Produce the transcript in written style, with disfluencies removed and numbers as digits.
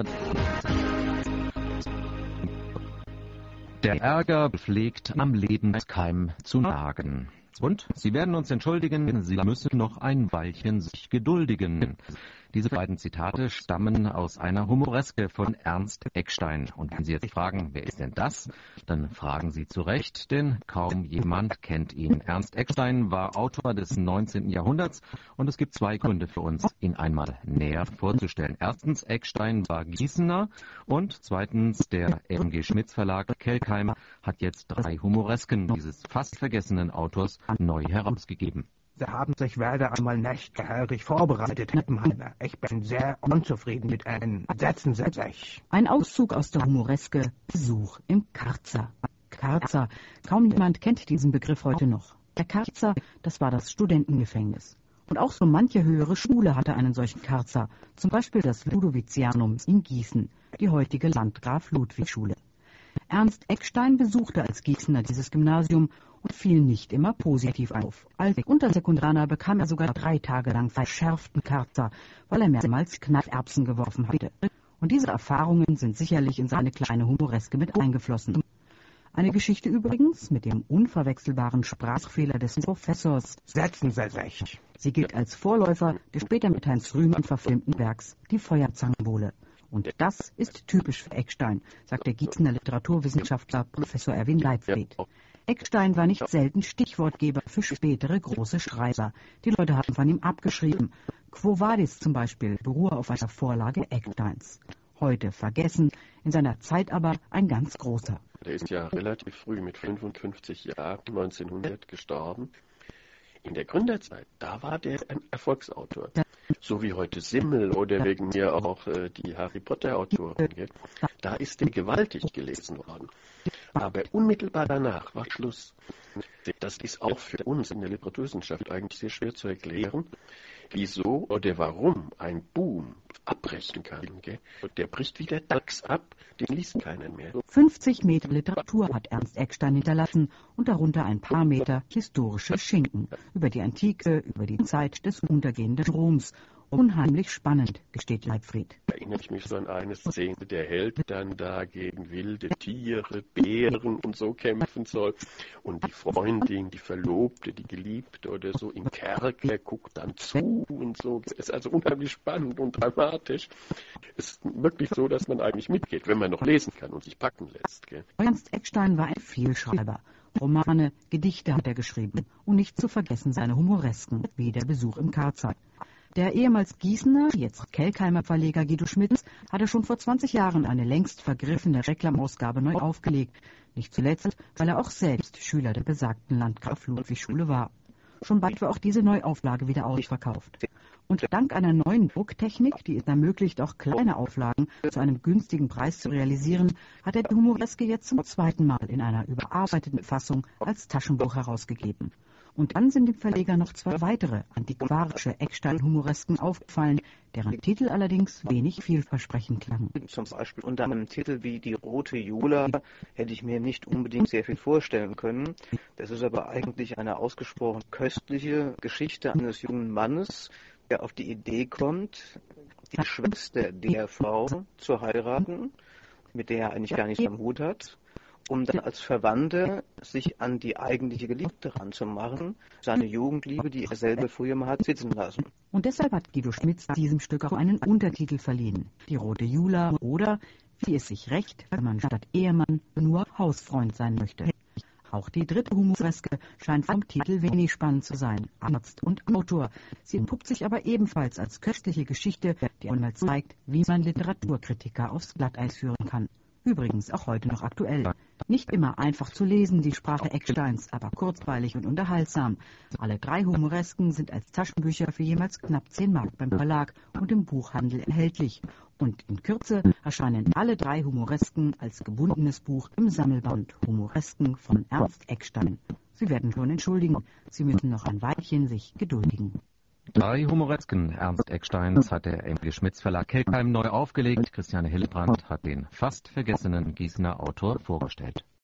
Der Ärger pflegt am Lebenskeim zu nagen. Und Sie werden uns entschuldigen, Sie müssen noch ein Weilchen sich geduldigen. Diese beiden Zitate stammen aus einer Humoreske von Ernst Eckstein. Und wenn Sie jetzt fragen, wer ist denn das, dann fragen Sie zu Recht, denn kaum jemand kennt ihn. Ernst Eckstein war Autor des 19. Jahrhunderts und es gibt zwei Gründe für uns, ihn einmal näher vorzustellen. Erstens, Eckstein war Gießener und zweitens, der M.G. Schmitz Verlag Kelkheim hat jetzt 3 Humoresken dieses fast vergessenen Autors neu herausgegeben. Sie haben sich wieder einmal nicht gehörig vorbereitet, Ich bin sehr unzufrieden mit Ihnen. Setzen Sie sich. Ein Auszug aus der Humoreske Besuch im Karzer. Karzer. Kaum jemand kennt diesen Begriff heute noch. Der Karzer, das war das Studentengefängnis. Und auch so manche höhere Schule hatte einen solchen Karzer. Zum Beispiel das Ludovizianum in Gießen, die heutige Landgraf-Ludwig-Schule. Ernst Eckstein besuchte als Gießener dieses Gymnasium und fiel nicht immer positiv auf. Als Untersekundärer bekam er sogar 3 Tage lang verschärften Karzer, weil er mehrmals Knallerbsen geworfen hatte. Und diese Erfahrungen sind sicherlich in seine kleine Humoreske mit eingeflossen. Eine Geschichte übrigens mit dem unverwechselbaren Sprachfehler des Professors. Setzen Sie sich. Sie gilt als Vorläufer des später mit Heinz Rühmann verfilmten Werks Die Feuerzangenbowle. Und das ist typisch für Eckstein, sagt der Gießener Literaturwissenschaftler Professor Erwin Leitfried. Eckstein war nicht selten Stichwortgeber für spätere große Schreiber. Die Leute hatten von ihm abgeschrieben. Quo Vadis zum Beispiel beruhe auf einer Vorlage Ecksteins. Heute vergessen, in seiner Zeit aber ein ganz großer. Der ist ja relativ früh mit 55 Jahren, 1900, gestorben. In der Gründerzeit, da war der ein Erfolgsautor. So wie heute Simmel oder wegen mir auch die Harry Potter Autoren. Da ist der gewaltig gelesen worden. Aber unmittelbar danach war Schluss. Das ist auch für uns in der Literaturwissenschaft eigentlich sehr schwer zu erklären, wieso oder warum ein Boom abbrechen kann. Der bricht wie der Dachs ab, den liest keiner mehr. 50 Meter Literatur hat Ernst Eckstein hinterlassen und darunter ein paar Meter historische Schinken über die Antike, über die Zeit des untergehenden Roms. Unheimlich spannend, gesteht Leitfried. Erinnere ich mich so an eine Szene, der Held dann da gegen wilde Tiere, Bären und so kämpfen soll. Und die Freundin, die Verlobte, die Geliebte oder so im Kerker guckt dann zu und so. Es ist also unheimlich spannend und dramatisch. Es ist wirklich so, dass man eigentlich mitgeht, wenn man noch lesen kann und sich packen lässt. Ernst Eckstein war ein Vielschreiber. Romane, Gedichte hat er geschrieben. Und nicht zu vergessen seine Humoresken, wie der Besuch im Karzer. Der ehemals Gießener, jetzt Kelkheimer Verleger Guido Schmitz hatte schon vor 20 Jahren eine längst vergriffene Reklamausgabe neu aufgelegt. Nicht zuletzt, weil er auch selbst Schüler der besagten Landgraf-Ludwig-Schule war. Schon bald war auch diese Neuauflage wieder ausverkauft. Und dank einer neuen Drucktechnik, die es ermöglicht, auch kleine Auflagen zu einem günstigen Preis zu realisieren, hat er die Humoreske jetzt zum 2. Mal in einer überarbeiteten Fassung als Taschenbuch herausgegeben. Und dann sind dem Verleger noch 2 weitere antiquarische Eckstein-Humoresken aufgefallen, deren Titel allerdings wenig vielversprechend klangen. Zum Beispiel unter einem Titel wie Die Rote Jula hätte ich mir nicht unbedingt sehr viel vorstellen können. Das ist aber eigentlich eine ausgesprochen köstliche Geschichte eines jungen Mannes, der auf die Idee kommt, die Schwester der Frau zu heiraten, mit der er eigentlich gar nichts am Hut hat, um dann als Verwandter sich an die eigentliche Geliebte ranzumachen, seine Jugendliebe, die er selber früher mal hat sitzen lassen. Und deshalb hat Guido Schmitz diesem Stück auch einen Untertitel verliehen. Die Rote Jula oder Wie es sich rächt, wenn man statt Ehemann nur Hausfreund sein möchte. Auch die 3. Humoreske scheint vom Titel wenig spannend zu sein. Arzt und Autor. Sie entpuppt sich aber ebenfalls als köstliche Geschichte, die einmal zeigt, wie man Literaturkritiker aufs Glatteis führen kann. Übrigens auch heute noch aktuell. Nicht immer einfach zu lesen, die Sprache Ecksteins, aber kurzweilig und unterhaltsam. Alle 3 Humoresken sind als Taschenbücher für jemals knapp 10 Mark beim Verlag und im Buchhandel erhältlich. Und in Kürze erscheinen alle 3 Humoresken als gebundenes Buch im Sammelband Humoresken von Ernst Eckstein. Sie werden schon entschuldigen, Sie müssen noch ein Weilchen sich geduldigen. 3 Humoresken Ernst Ecksteins hat der M.G. Schmitz Verlag Kelkheim neu aufgelegt. Christiane Hillebrand hat den fast vergessenen Gießener Autor vorgestellt.